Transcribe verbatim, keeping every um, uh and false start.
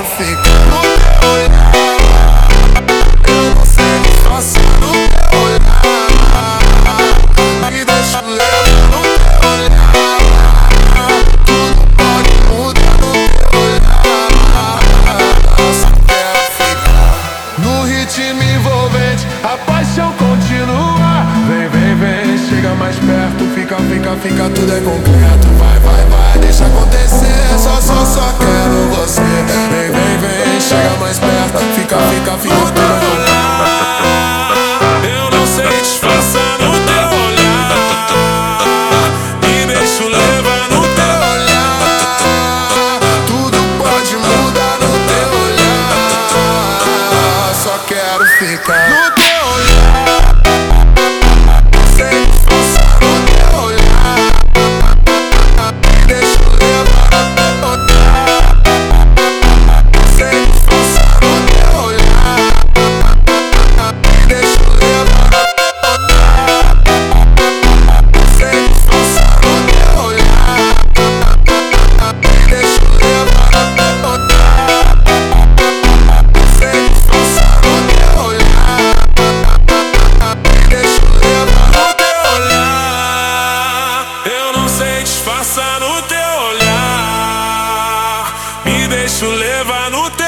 ficar no teu olhar. Eu não sei disfarçar no teu olhar. Me deixa levar no teu olhar. Tudo pode mudar no teu olhar. Só quero ficar no ritmo envolvente, a paixão continua. Vem, vem, vem, chega mais perto. Fica, fica, fica, tudo é concreto. Vai, vai, vai, deixa acontecer. Só, só, só quero você. Vem, vem, vem, chega mais perto. Fica, fica, fica, tudo é concreto. Eu não sei disfarçar no teu olhar. Me deixo levar no teu olhar. Tudo pode mudar no teu olhar. Só quero ficar no teu olhar. Sem disfarçar no teu olhar. Me deixo levar no teu olhar. Sem disfarçar no teu olhar. Me deixo levar no teu olhar. Sem disfarçar no teu olhar. Me deixo levar no teu olhar. Sem disfarçar no teu olhar. Me deixo levar no teu olhar. Eu não sei disfarçar no teu olhar. Me deixo levar no teu